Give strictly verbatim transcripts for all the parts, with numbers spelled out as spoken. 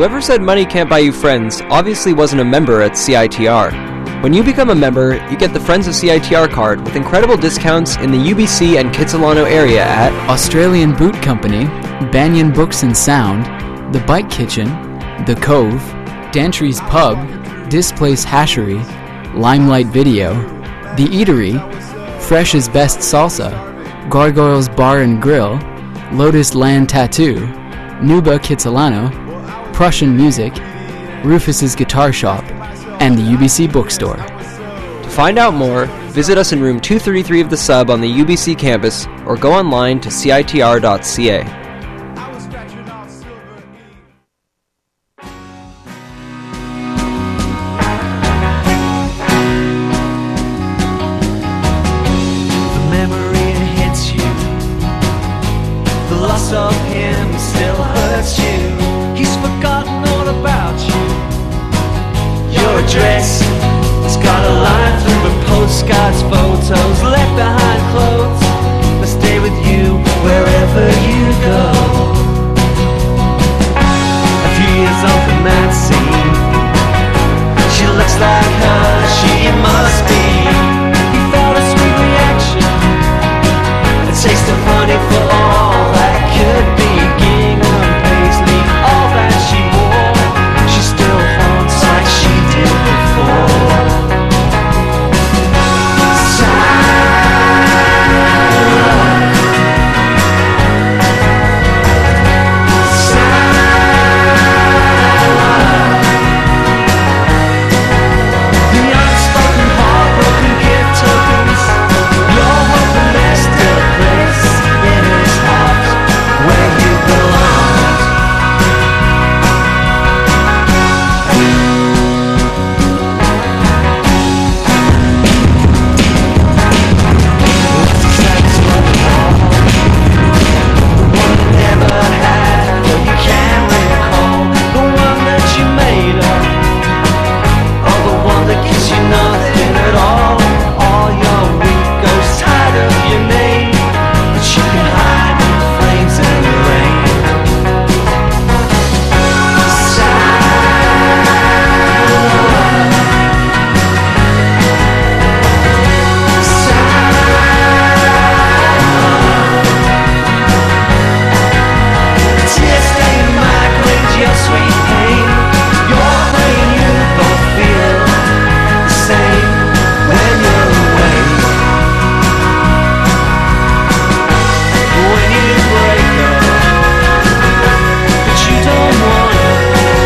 Whoever said money can't buy you friends obviously wasn't a member at C I T R. When you become a member, you get the Friends of C I T R card with incredible discounts in the U B C and Kitsilano area at Australian Boot Company, Banyan Books and Sound, The Bike Kitchen, The Cove, Dantry's Pub, Displace Hashery, Limelight Video, The Eatery, Fresh is Best Salsa, Gargoyles Bar and Grill, Lotus Land Tattoo, Nuba Kitsilano, Prussian Music, Rufus's Guitar Shop, and the U B C Bookstore. To find out more, visit us in room two thirty-three of the Sub on the U B C campus or go online to C I T R dot C A. The memory hits you. The loss of him still hurts you. He's forgotten all about you. Your address has got a line through the postcards, photos left behind clothes that stay with you wherever you go. A few years on from that scene, she looks like her, she must be. He felt a sweet reaction, a taste of honey for all that could be. Gingham paisley, all that she wore, she still haunts like she did before. The unspoken heartbroken gift tokens, your hope and there's still a place in his heart where you belong. That's what we all, the one you never had, but you can't recall, the one that you made up, or the one that gives you nothing at all. All your weak ghosts tired of your name, but you can hide in the flames and the rain. Tears stain migraines, your sweet pain, your pain, you both feel the same when you're away. When you break up, but you don't want it.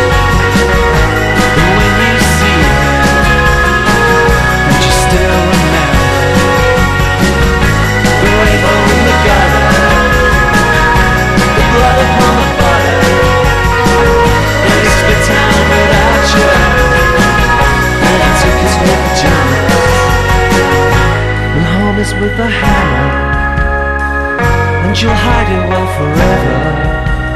When you see her, but you still remember the rainbow in the gutter, the blood upon the butter, and he spit town without you, and he took his whip pajamas, and home is with the hammer, and you'll hide it well forever.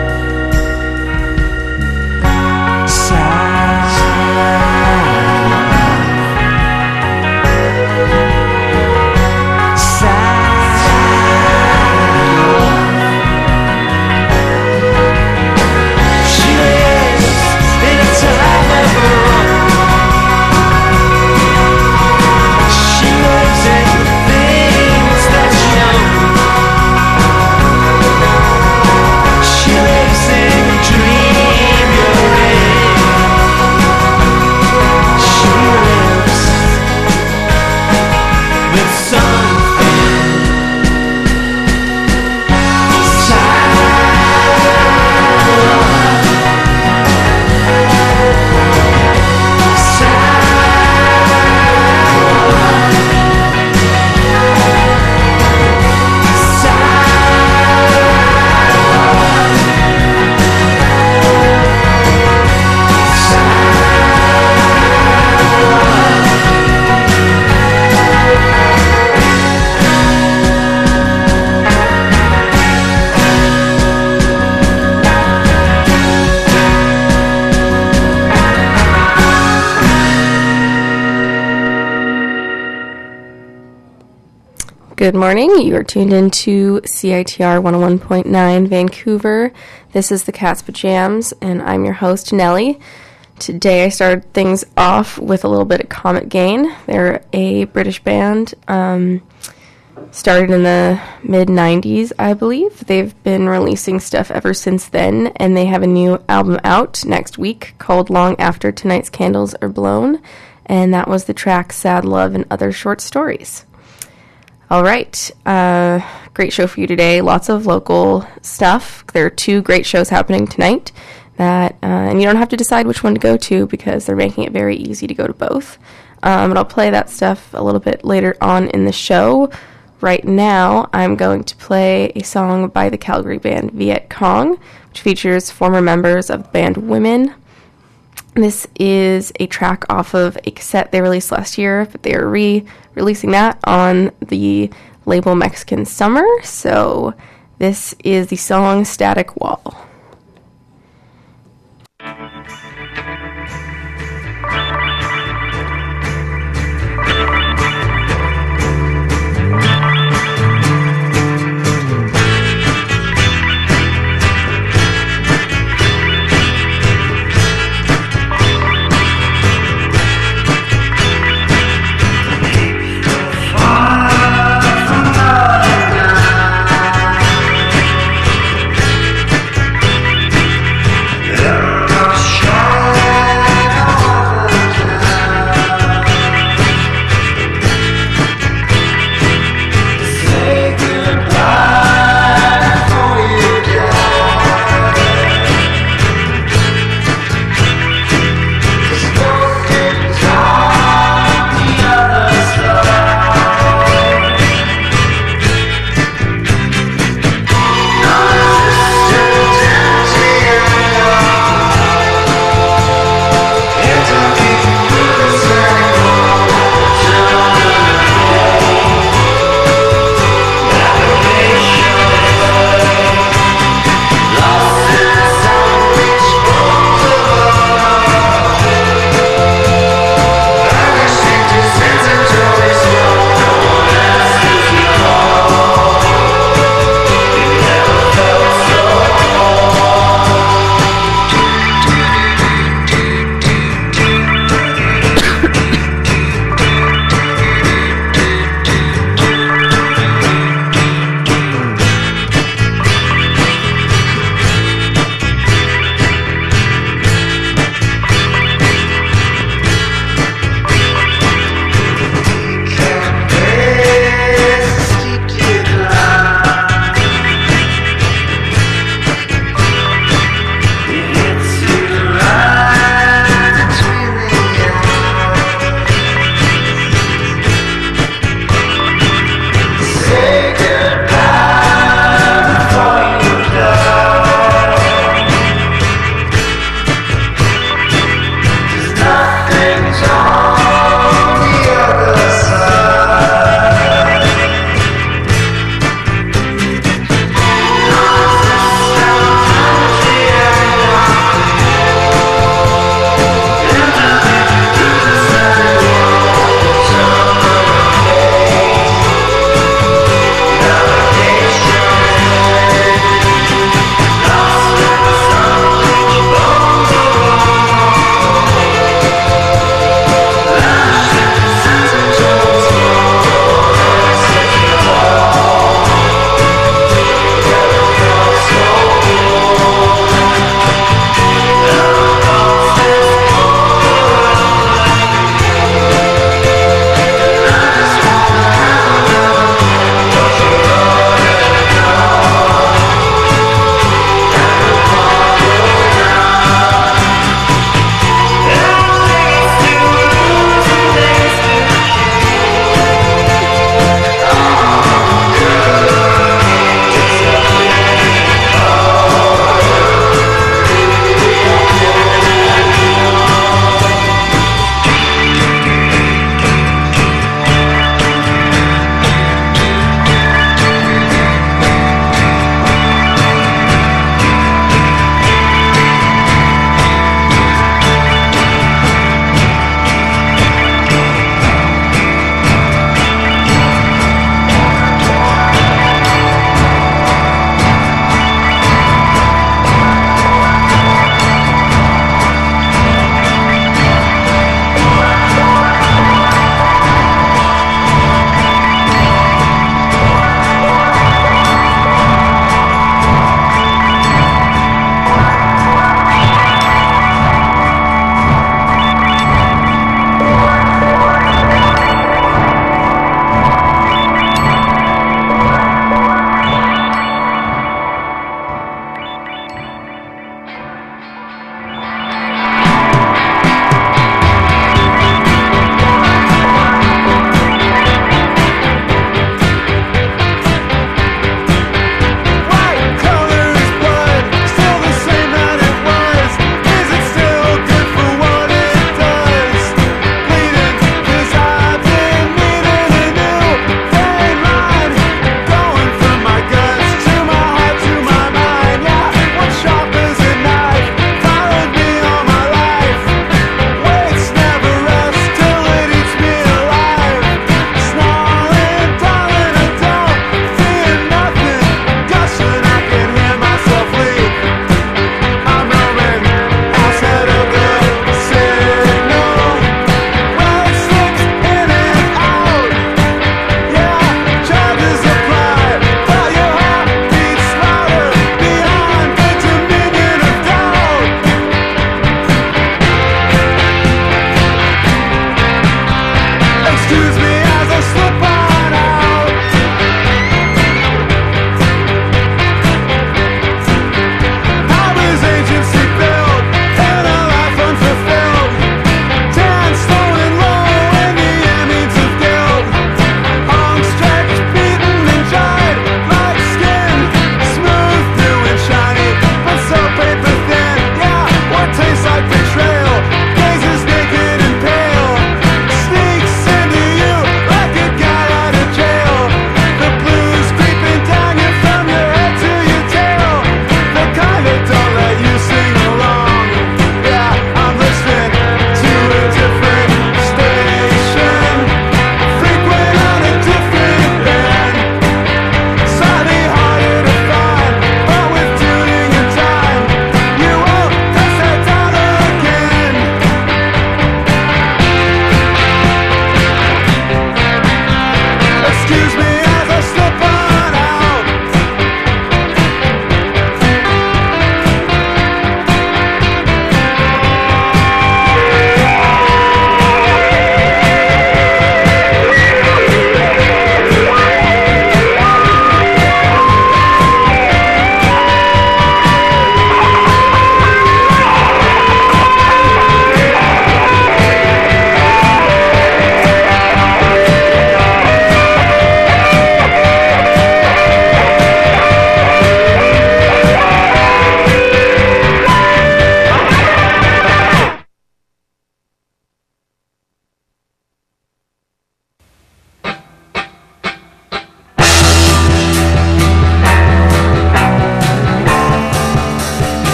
She lives in a time of her own. She lives in the things that she owns. Good morning. You are tuned into C I T R one oh one point nine Vancouver. This is the Cat's Pajams, and I'm your host, Nellie. Today I started things off with a little bit of Comet Gain. They're a British band, um, started in the mid nineties, I believe. They've been releasing stuff ever since then, and they have a new album out next week called Long After Tonight's Candles Are Blown, and that was the track Sad Love and Other Short Stories. All right, uh, great show for you today. Lots of local stuff. There are two great shows happening tonight, that, uh, and you don't have to decide which one to go to because they're making it very easy to go to both. Um, and I'll play that stuff a little bit later on in the show. Right now, I'm going to play a song by the Calgary band Viet Cong, which features former members of the band Women. This is a track off of a cassette they released last year, but they are re-releasing that on the label Mexican Summer. So this is the song Static Wall.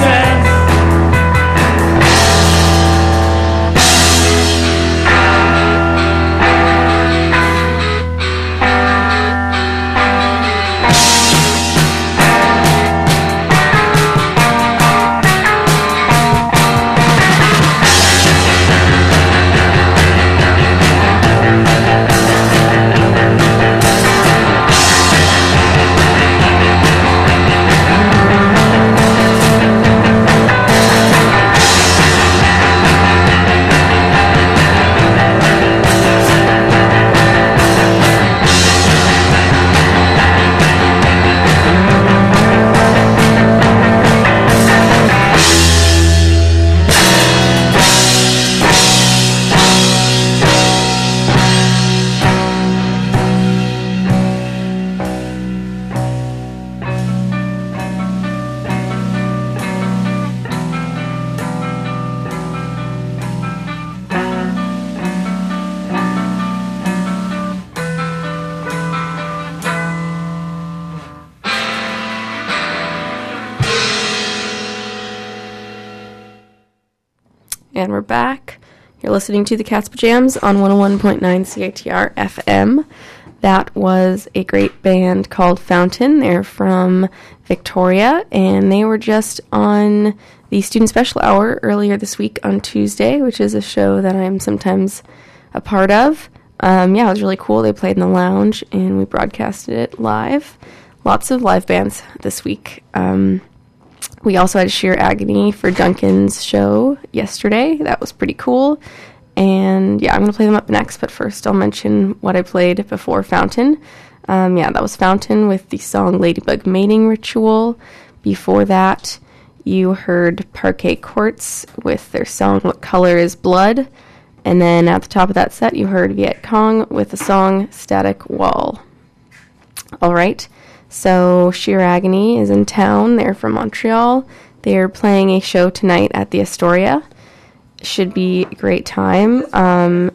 strength. And we're back. You're listening to the Cat's Pajamas on one oh one point nine C I T R F M. That was a great band called Fountain. They're from Victoria, and they were just on the Student Special Hour earlier this week on Tuesday, which is a show that I'm sometimes a part of. Um, yeah, it was really cool. They played in the lounge, and we broadcasted it live. Lots of live bands this week. Um... We also had Sheer Agony for Duncan's show yesterday. That was pretty cool. And yeah, I'm going to play them up next, but first I'll mention what I played before Fountain. Um, yeah, that was Fountain with the song Ladybug Mating Ritual. Before that, you heard Parquet Courts with their song What Color is Blood. And then at the top of that set, you heard Viet Cong with the song Static Wall. All right. So Sheer Agony is in town. They're from Montreal. They're playing a show tonight at the Astoria. Should be a great time. Um,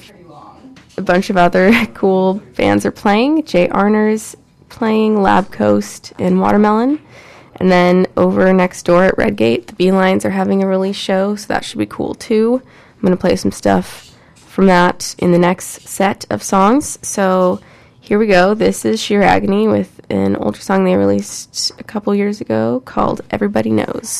a bunch of other cool bands are playing. Jay Arner's playing, Lab Coast, and Watermelon. And then over next door at Redgate, the Beelines are having a release show, so that should be cool too. I'm going to play some stuff from that in the next set of songs. So here we go. This is Sheer Agony with an older song they released a couple years ago called Everybody Knows.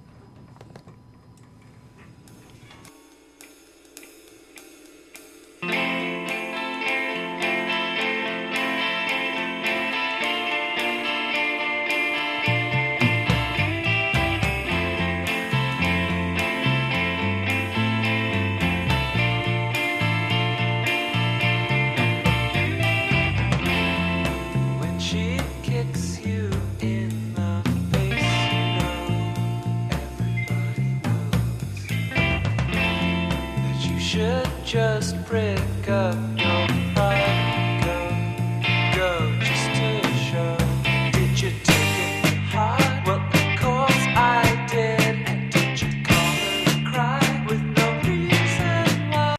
Just prick up your pride, go, go, just to show. Did you take it hard? Well, of course I did. And did you call her and cry with no reason why?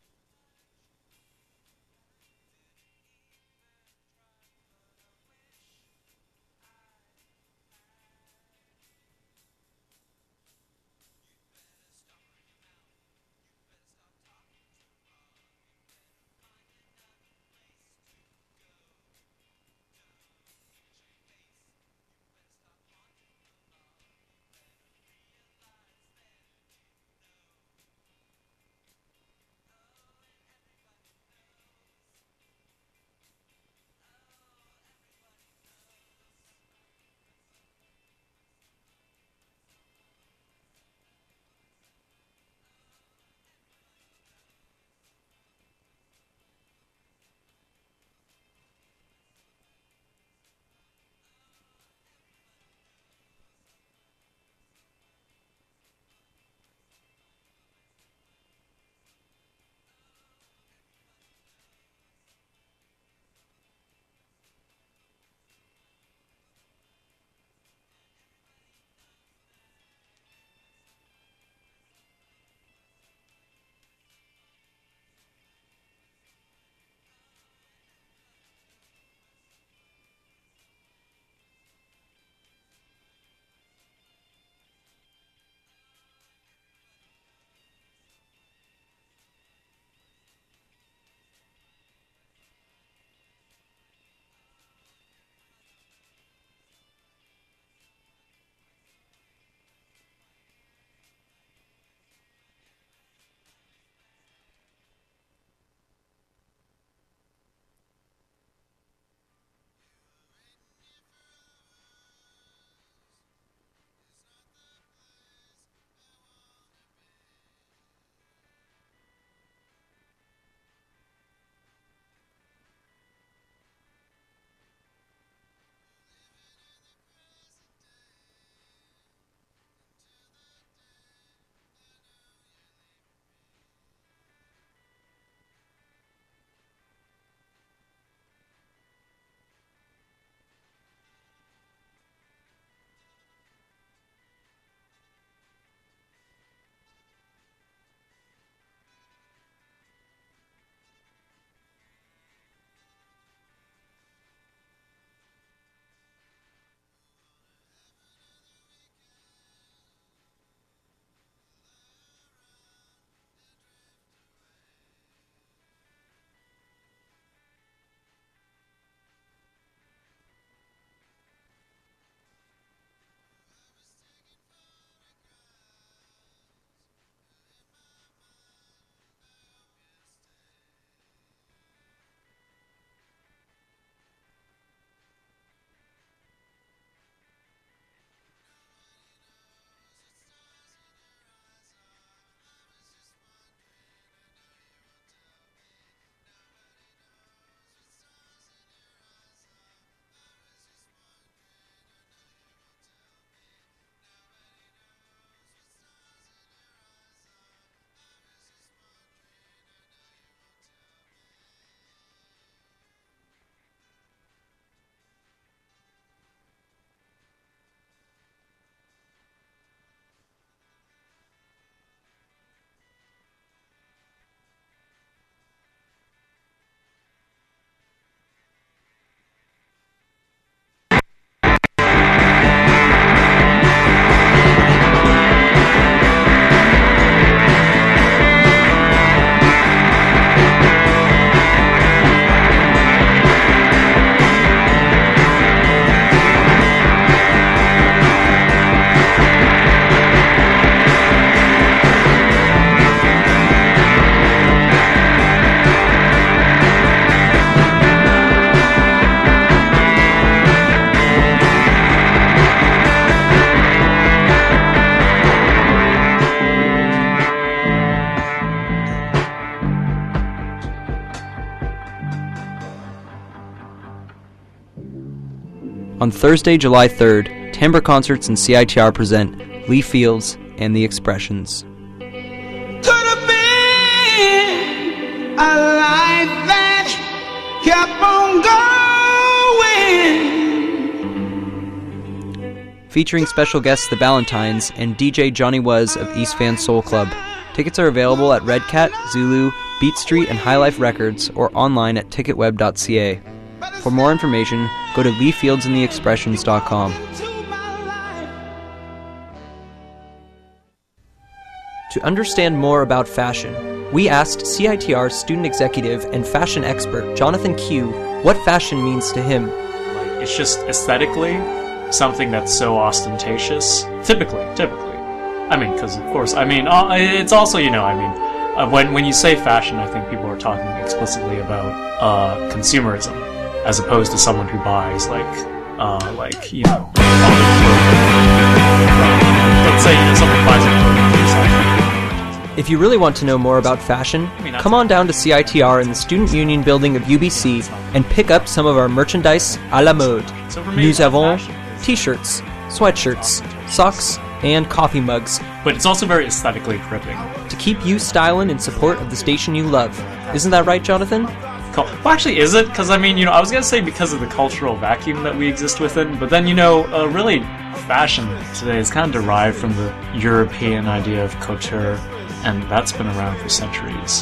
On Thursday, July third, Timbre Concerts and C I T R present Lee Fields and The Expressions. Could have been a life that kept on going. Featuring special guests The Ballantines and D J Johnny Was of East Van Soul Club. Tickets are available at Red Cat, Zulu, Beat Street, and High Life Records, or online at ticket web dot c a. For more information, go to lee fields and the expressions dot com. To understand more about fashion, we asked C I T R student executive and fashion expert Jonathan Q what fashion means to him. Like, it's just aesthetically something that's so ostentatious. Typically, typically. I mean, because of course, I mean, uh, it's also, you know, I mean, uh, when when you say fashion, I think people are talking explicitly about uh, consumerism, as opposed to someone who buys like, uh, like you know, let's say you know, someone buys a clothing for yourself. If you really want to know more about fashion, come on down to C I T R in the Student Union building of U B C and pick up some of our merchandise à la mode. So for me, Nous avons fashion is- t-shirts, sweatshirts, socks, and coffee mugs but it's also very aesthetically gripping. to keep you styling in support of the station you love. Isn't that right, Jonathan? Well, actually, is it? Because, I mean, you know, I was going to say because of the cultural vacuum that we exist within, but then, you know, uh, really, fashion today is kind of derived from the European idea of couture, and that's been around for centuries.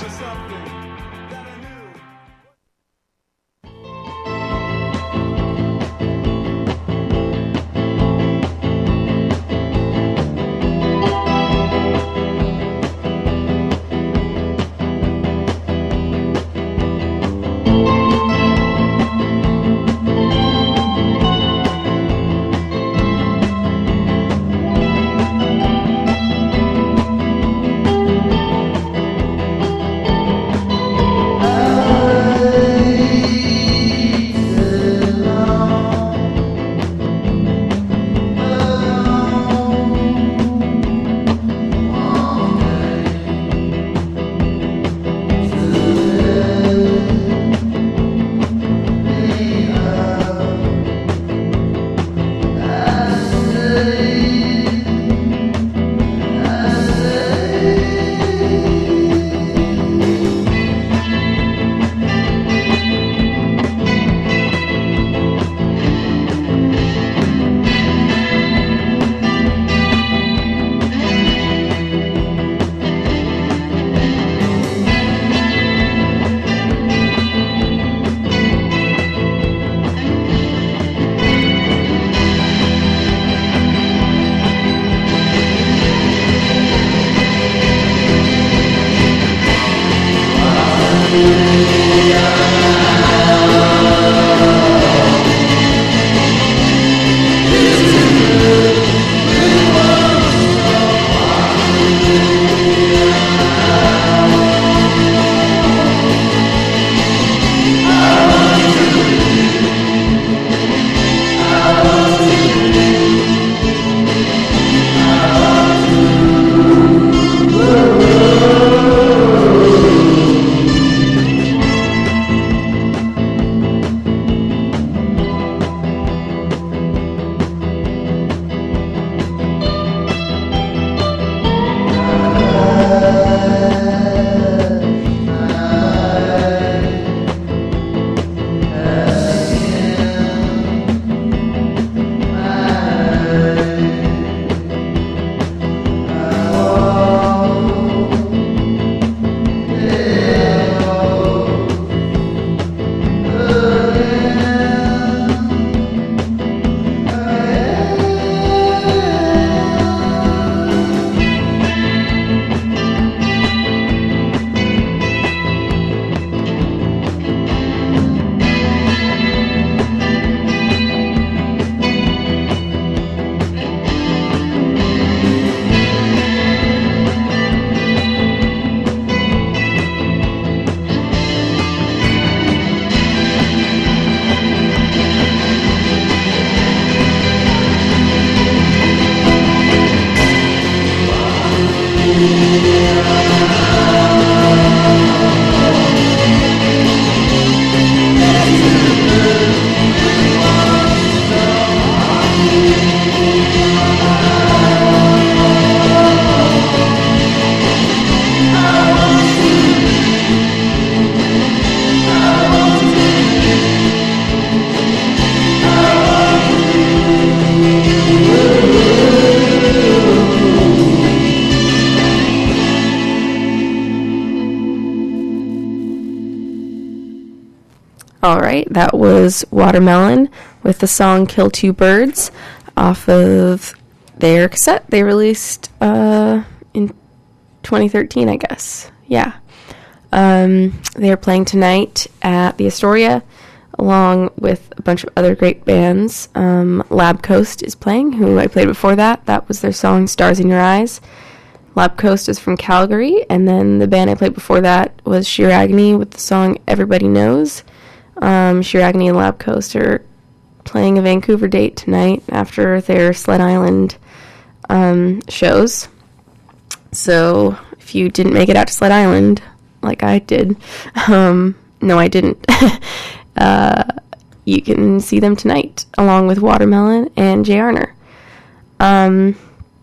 All right, that was Watermelon with the song Kill Two Birds off of their cassette they released uh, in twenty thirteen, I guess. Yeah. Um, they're playing tonight at the Astoria, along with a bunch of other great bands. Um, Lab Coast is playing, who I played before that. That was their song Stars in Your Eyes. Lab Coast is from Calgary, and then the band I played before that was Sheer Agony with the song Everybody Knows. Um, Sheer Agony and Lab Coast are playing a Vancouver date tonight after their Sled Island um, shows. So if you didn't make it out to Sled Island, like I did, um, no I didn't, uh, you can see them tonight, along with Watermelon and Jay Arner. Um,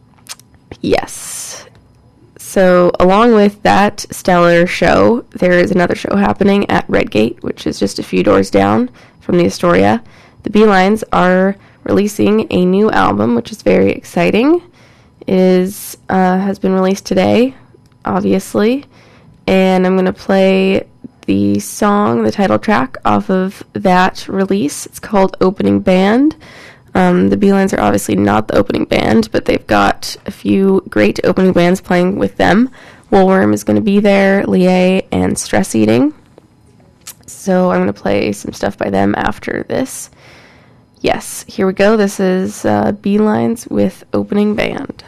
yes. So, along with that stellar show, there is another show happening at Redgate, which is just a few doors down from the Astoria. The Beelines are releasing a new album, which is very exciting. It is, uh, has been released today, obviously, and I'm going to play the song, the title track, off of that release. It's called Opening Band. Um, the Beelines are obviously not the opening band, but they've got a few great opening bands playing with them. Woolworm is going to be there, Lié, and Stress Eating. So I'm going to play some stuff by them after this. Yes, here we go. This is uh, Beelines with Opening Band.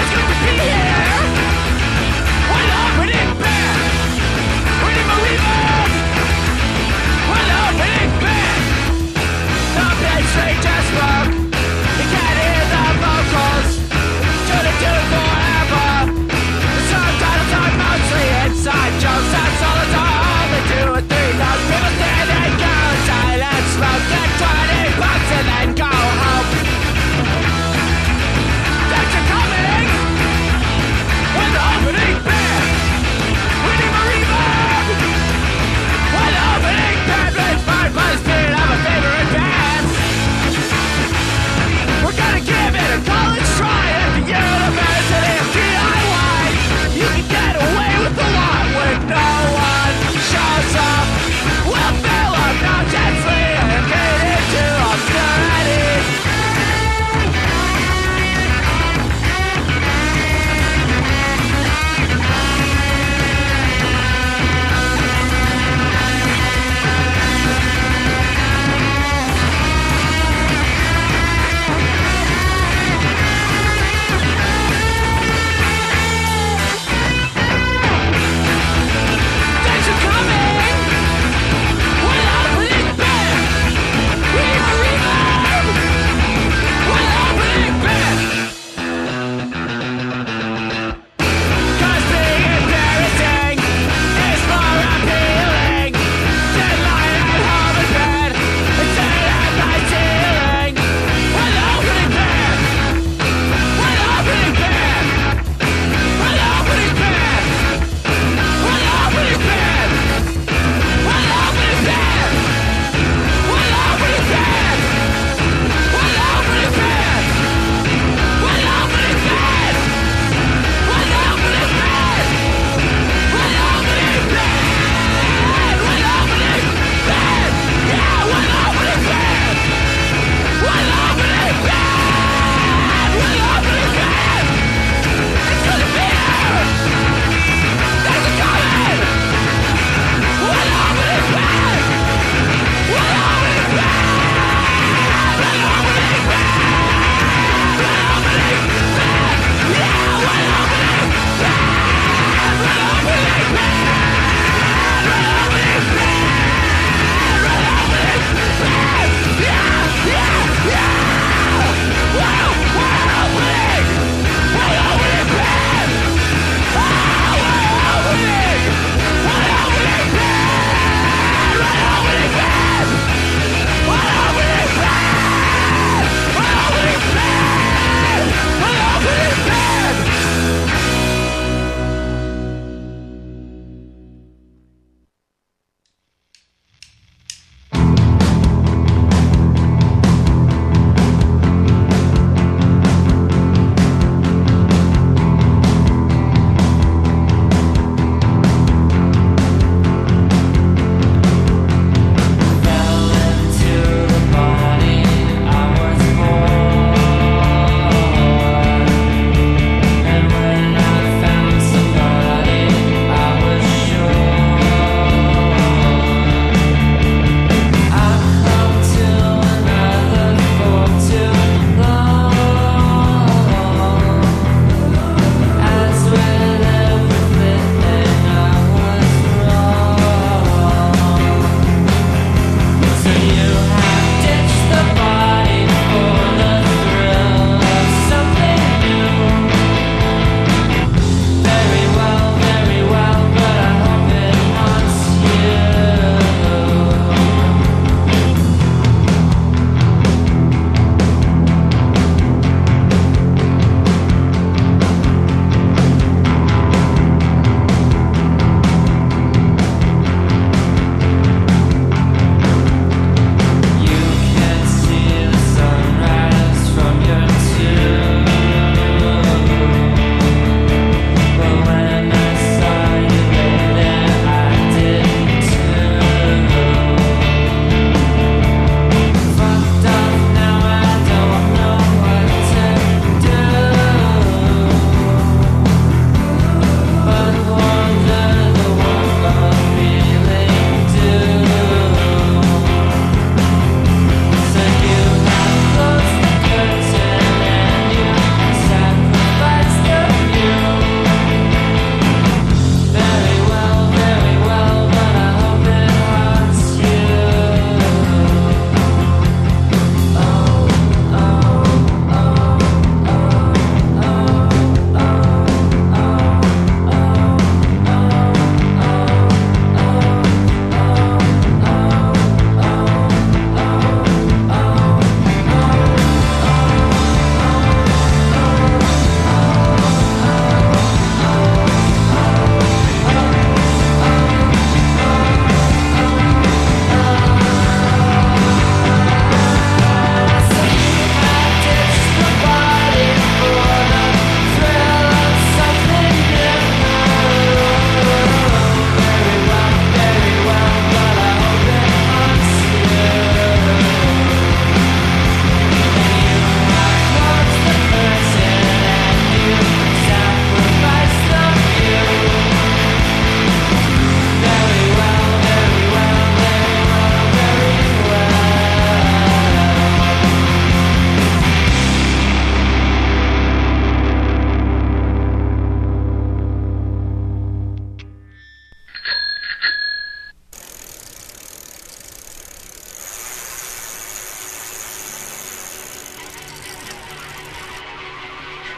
Believe it!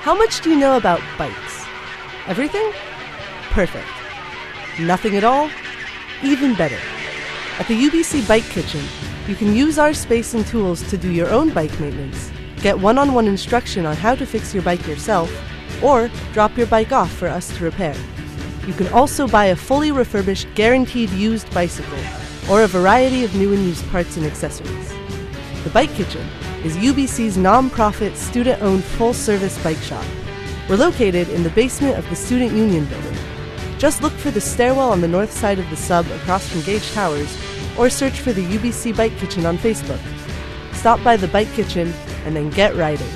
How much do you know about bikes? Everything? Perfect. Nothing at all? Even better. At the U B C Bike Kitchen, you can use our space and tools to do your own bike maintenance, get one-on-one instruction on how to fix your bike yourself, or drop your bike off for us to repair. You can also buy a fully refurbished, guaranteed used bicycle, or a variety of new and used parts and accessories. The Bike Kitchen is U B C's non-profit, student-owned, full-service bike shop. We're located in the basement of the Student Union building. Just look for the stairwell on the north side of the sub across from Gage Towers, or search for the U B C Bike Kitchen on Facebook. Stop by the Bike Kitchen and then get riding.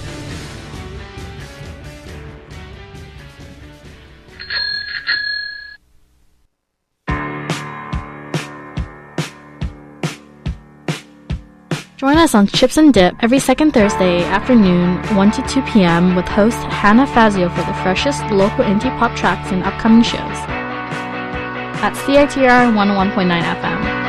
Join us on Chips and Dip every second Thursday afternoon, one to two p.m. with host Hannah Fazio for the freshest local indie pop tracks and upcoming shows at C I T R one oh one point nine F M.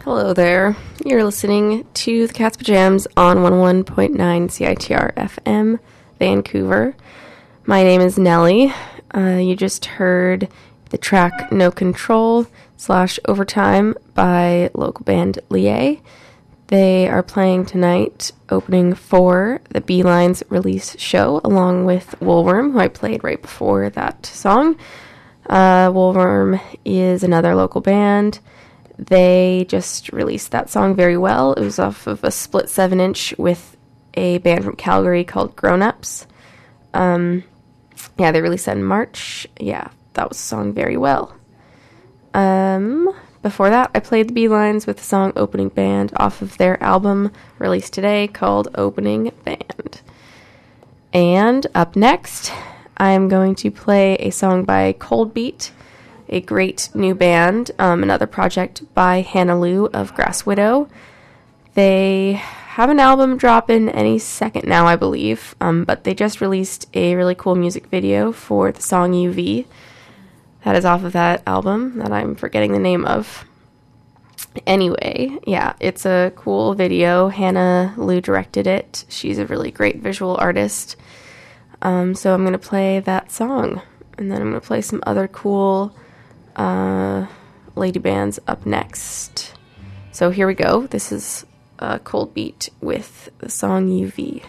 Hello there. You're listening to the Cat's Pajamas on one oh one point nine C I T R F M, Vancouver. My name is Nellie. Uh, you just heard the track No Control slash Overtime by local band Lié. They are playing tonight, opening for the Beelines release show, along with Woolworm, who I played right before that song. Uh, Woolworm is another local band. They just released that song Very Well. It was off of a split seven inch with a band from Calgary called Grown Ups. Um, yeah, they released that in March. Yeah, that was the song Very Well. Um, before that, I played the Beelines with the song Opening Band off of their album released today called Opening Band. And up next, I'm going to play a song by Cold Beat, a great new band, um, another project by Hannah Lou of Grass Widow. They have an album dropping any second now, I believe, um, but they just released a really cool music video for the song U V. That is off of that album that I'm forgetting the name of. Anyway, yeah, it's a cool video. Hannah Lou directed it. She's a really great visual artist. Um, so I'm going to play that song, and then I'm going to play some other cool Uh, lady bands up next. So here we go. This is uh, Cold Beat with the song U V.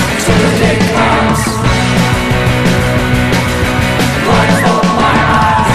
Light for my eyes.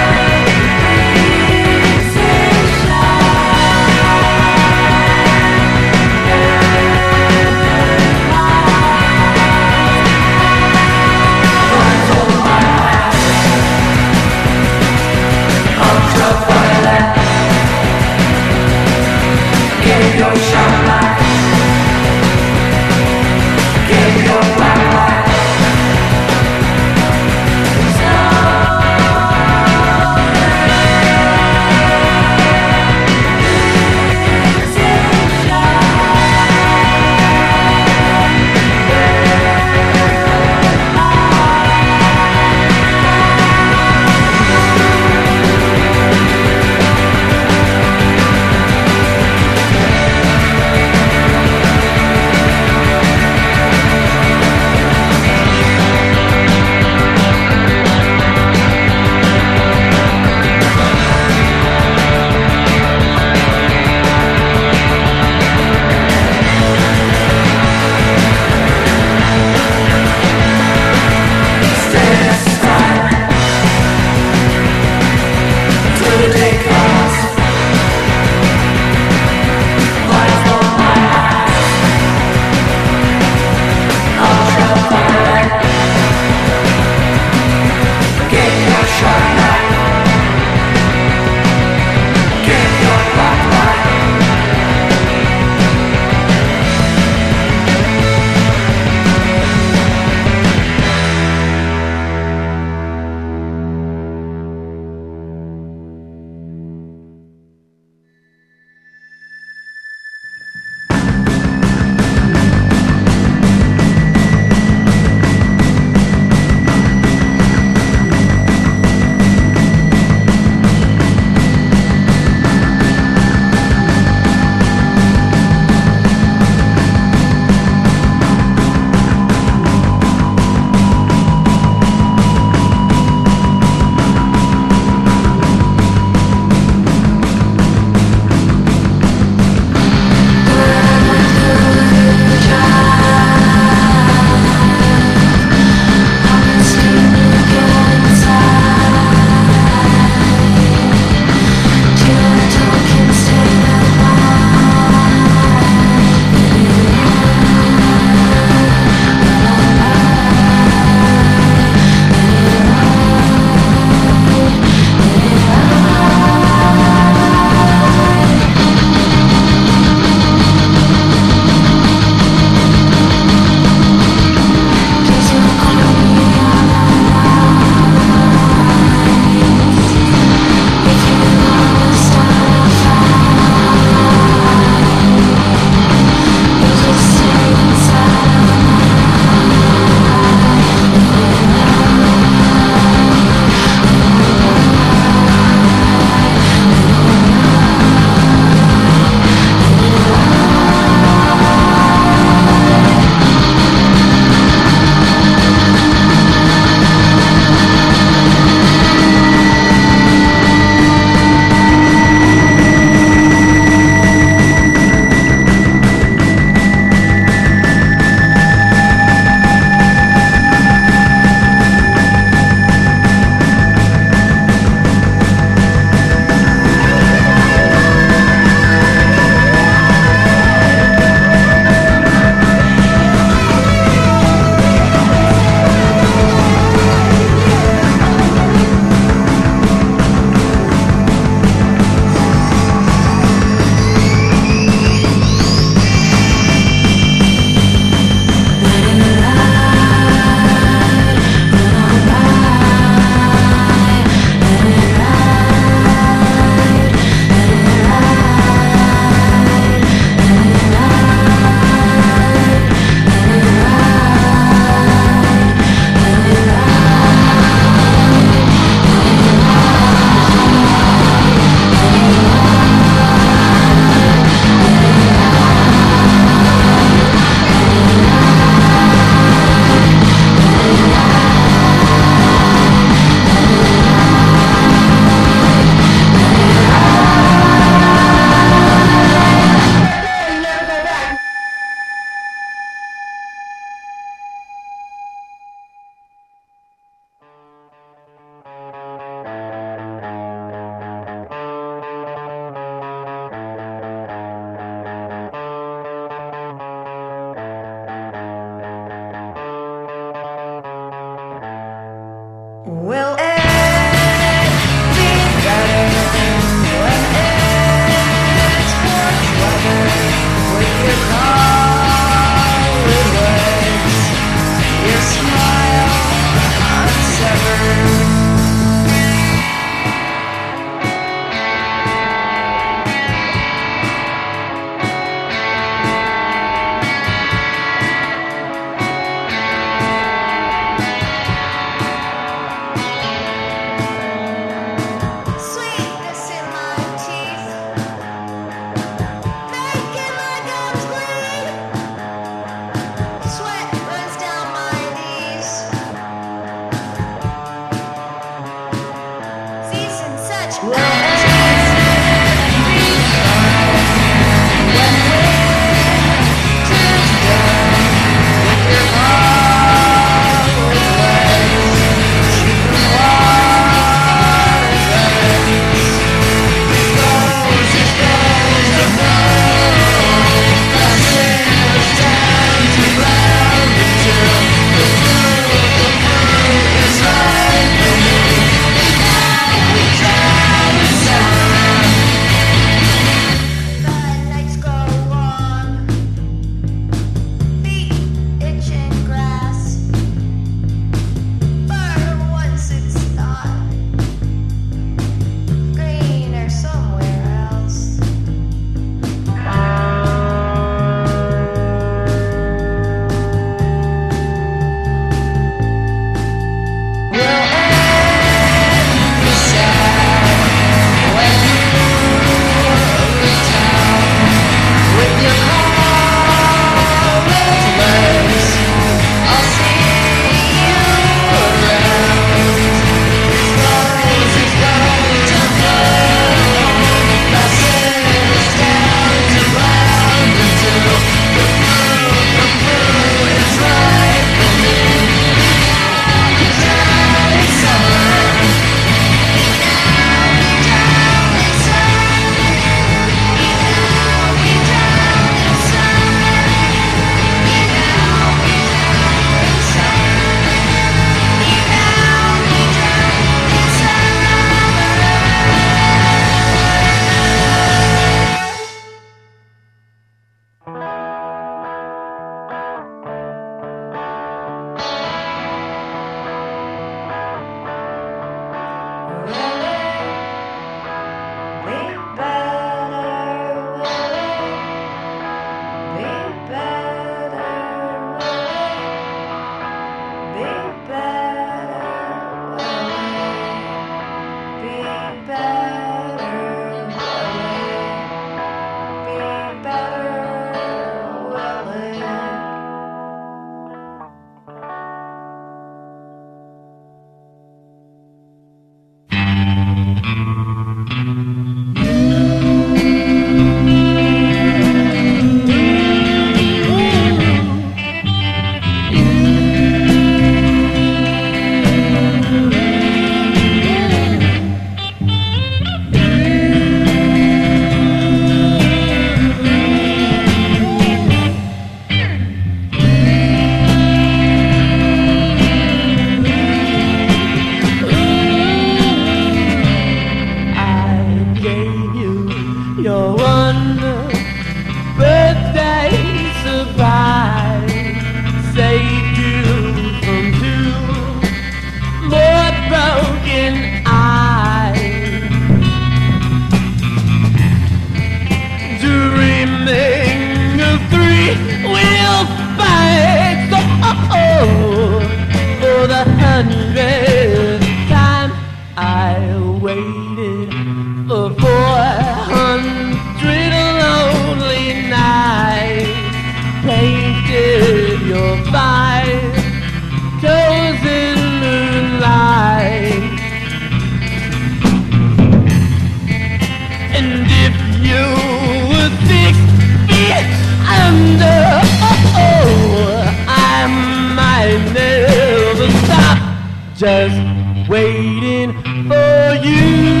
wonder, oh, oh, I might never stop just waiting for you.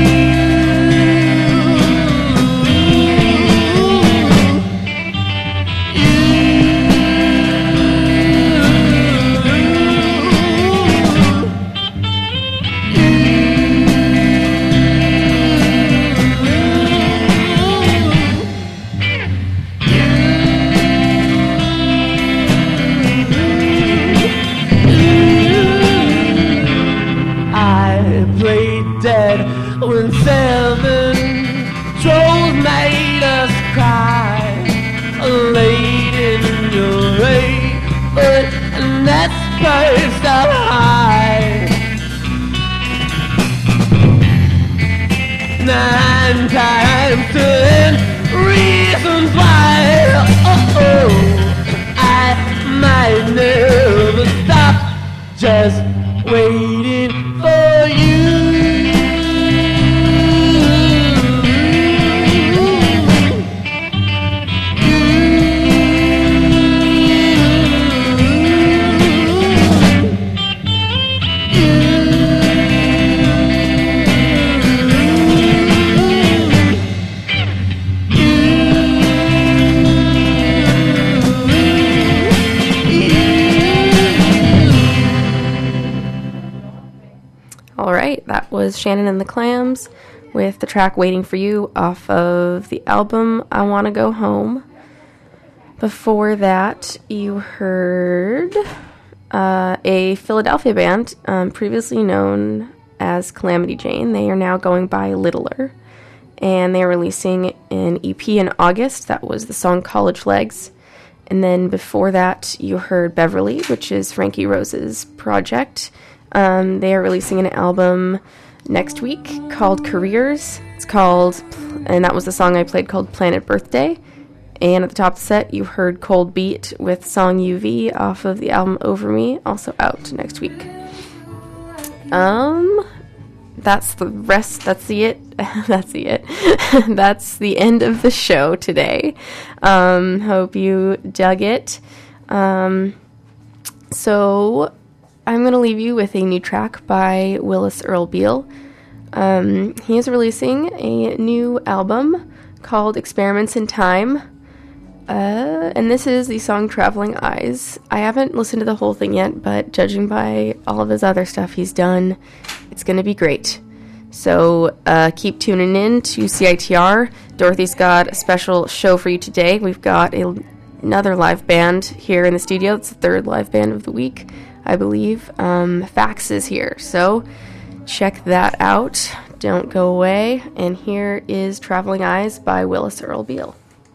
When seven trolls made us cry late in your rain, but that's first up high. Nine times ten reasons why, oh, oh, I might never stop just waiting for you. That was Shannon and the Clams with the track Waiting for You off of the album I Want to Go Home. Before that, you heard uh, a Philadelphia band um, previously known as Calamity Jane. They are now going by Littler, and they are releasing an E P in August. That was the song College Legs. And then before that, you heard Beverly, which is Frankie Rose's project. Um, they are releasing an album next week called Careers. It's called, and that was the song I played, called Planet Birthday. And at the top of the set, you heard Cold Beat with song U V off of the album Over Me, also out next week. Um, that's the rest, that's the it, that's the it. That's the end of the show today. Um, hope you dug it. Um, so... I'm going to leave you with a new track by Willis Earl Beal. Um, he is releasing a new album called Experiments in Time. Uh, and this is the song Traveling Eyes. I haven't listened to the whole thing yet, but judging by all of his other stuff he's done, it's going to be great. So uh, keep tuning in to C I T R. Dorothy's got a special show for you today. We've got a, another live band here in the studio. It's the third live band of the week, I believe. Um, Fax is here, so check that out. Don't go away. And here is Traveling Eyes by Willis Earl Beal.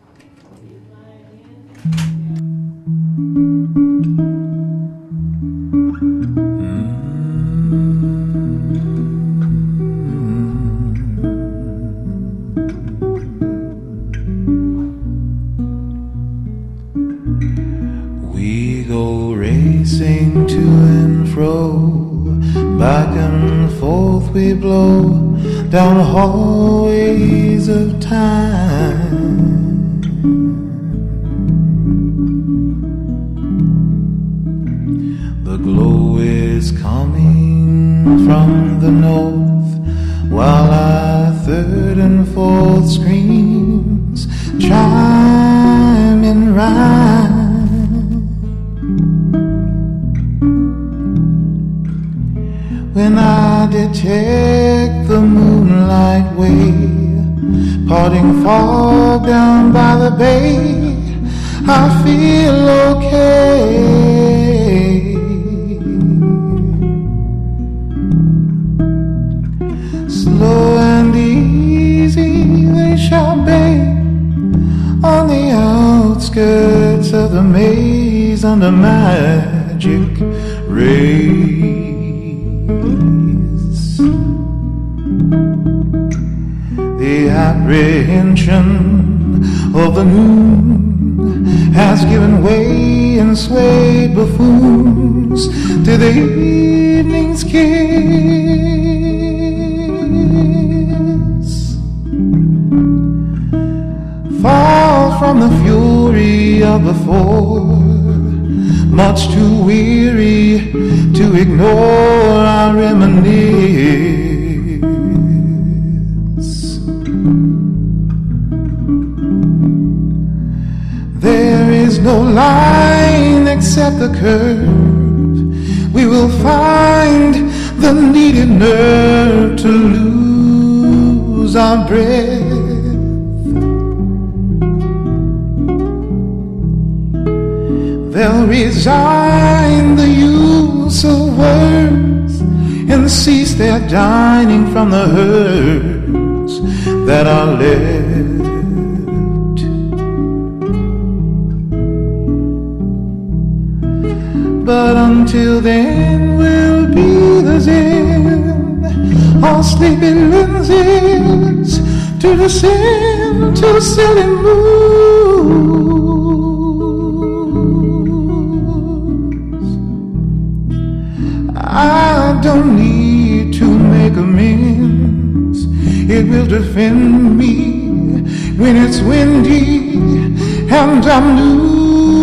We go racing to and fro, back and forth we blow, down hallways of time. The glow is coming from the north, while our third and fourth screams chime in rhyme. When I detect the moonlight way, parting fog down by the bay, I feel okay. Slow and easy they shall be on the outskirts of the maze under magic rays. The apprehension of the noon has given way and swayed buffoons to the evening's kiss. Fall from the fury of before, much too weary to ignore our reminisce. There is no line except the curve. We will find the needed nerve to lose our breath. They'll resign the use of words and cease their dining from the herds that are left. But until then we'll be the zen, all sleepy lenses to descend to silly moods. I don't need to make amends. It will defend me when it's windy and I'm nude.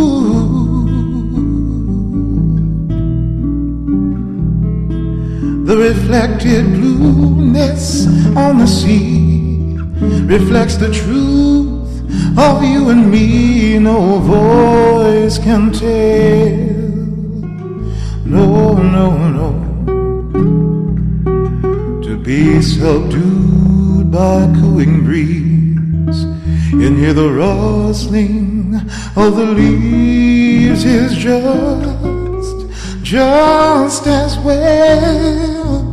The reflected blueness on the sea reflects the truth of you and me. No voice can tell. No, no, no, to be subdued by a cooling breeze and hear the rustling of the leaves is just, just as well.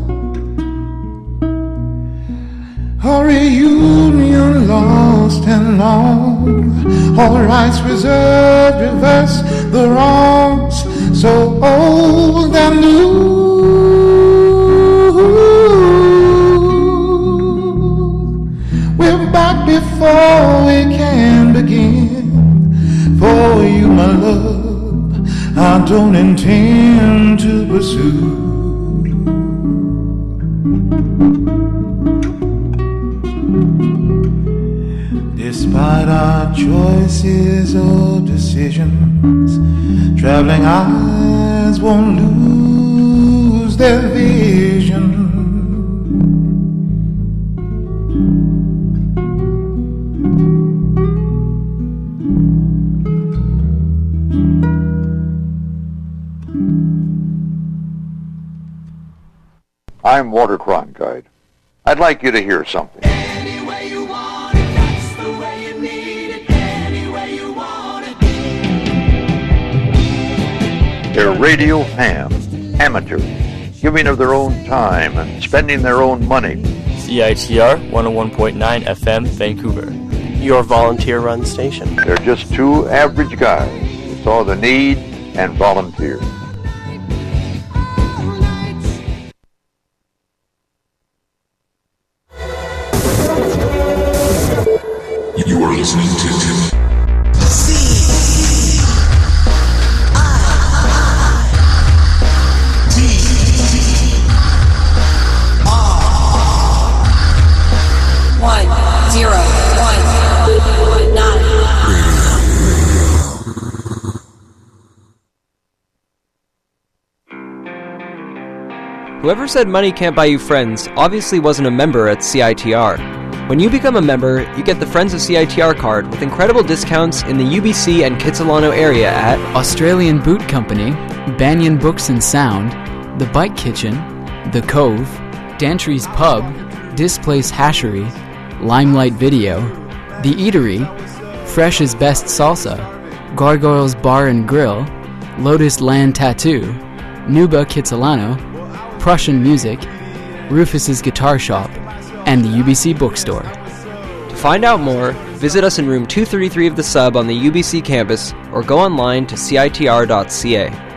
A reunion lost and long, all rights reserved, reverse the wrongs, so old and new. We're back before we can begin. For you, my love, I don't intend to pursue. Despite our choices or decisions, traveling eyes won't lose their vision. I'm Walter Cronkite. I'd like you to hear something. Any way you want it, that's the way you need it. Any way you want it. They're radio hams, amateurs, giving of their own time and spending their own money. C I T R one oh one point nine F M, Vancouver. Your volunteer-run station. They're just two average guys who saw the need and volunteered. You are listening to C I T R one zero one nine. Whoever said money can't buy you friends obviously wasn't a member at C I T R. When you become a member, you get the Friends of C I T R card with incredible discounts in the U B C and Kitsilano area at Australian Boot Company, Banyan Books and Sound, The Bike Kitchen, The Cove, Dantry's Pub, Displace Hashery, Limelight Video, The Eatery, Fresh is Best Salsa, Gargoyles Bar and Grill, Lotus Land Tattoo, Nuba Kitsilano, Prussian Music, Rufus's Guitar Shop, and the U B C Bookstore. To find out more, visit us in room two thirty-three of the Sub on the U B C campus or go online to C I T R dot C A.